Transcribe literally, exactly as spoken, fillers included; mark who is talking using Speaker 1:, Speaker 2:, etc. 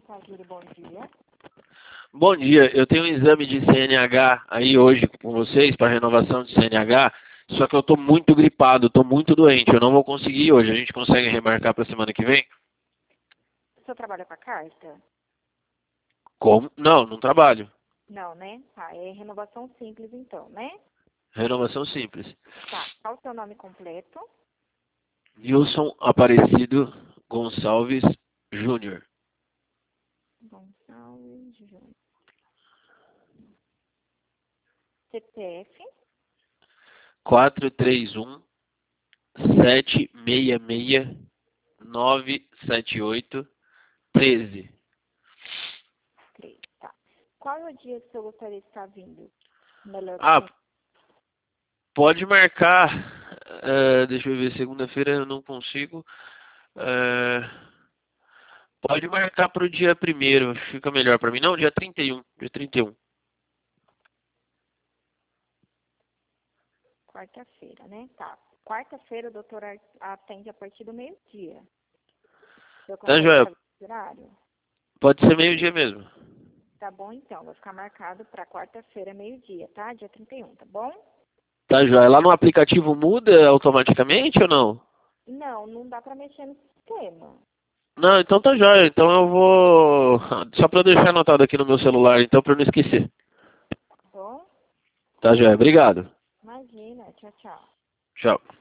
Speaker 1: Cajuru, bom dia.
Speaker 2: Bom dia, eu tenho um exame de C N H aí hoje com vocês para renovação de C N H, só que eu estou muito gripado, estou muito doente, eu não vou conseguir ir hoje. A gente consegue remarcar para semana que vem?
Speaker 1: O senhor trabalha com a carta?
Speaker 2: Como? Não, não trabalho.
Speaker 1: Não, né? Tá, é renovação simples então, né?
Speaker 2: Renovação simples.
Speaker 1: Tá, qual o seu nome completo?
Speaker 2: Wilson Aparecido Gonçalves Júnior.
Speaker 1: Gonçalves Júnior. C P F?
Speaker 2: quatro três um, sete seis seis, nove sete oito, treze.
Speaker 1: três, tá. Qual é o dia que o senhor gostaria de estar vindo? Melhor
Speaker 2: Ah,
Speaker 1: pra-
Speaker 2: pode marcar. eh, deixa eu ver, segunda-feira eu não consigo. Eh, pode marcar para o dia primeiro, fica melhor para mim. Não, dia trinta e um. Dia trinta e um.
Speaker 1: quarta-feira, né? Tá. Quarta-feira o doutor a- atende a partir do meio-dia. O senhor
Speaker 2: Tá,
Speaker 1: consegue
Speaker 2: joia?
Speaker 1: fazer esse horário?
Speaker 2: Pode ser meio-dia mesmo.
Speaker 1: Tá bom, então. Vai ficar marcado para quarta-feira, meio-dia, tá? Dia trinta e um, tá bom?
Speaker 2: Tá, joia? Lá no aplicativo muda automaticamente ou não?
Speaker 1: Não, não dá para mexer no sistema.
Speaker 2: Não, então tá joia. Então eu vou. Só para deixar anotado aqui no meu celular, então, para eu não esquecer.
Speaker 1: Tá bom?
Speaker 2: Tá, joia? Obrigado.
Speaker 1: Imagina. Tchau, tchau.
Speaker 2: Tchau.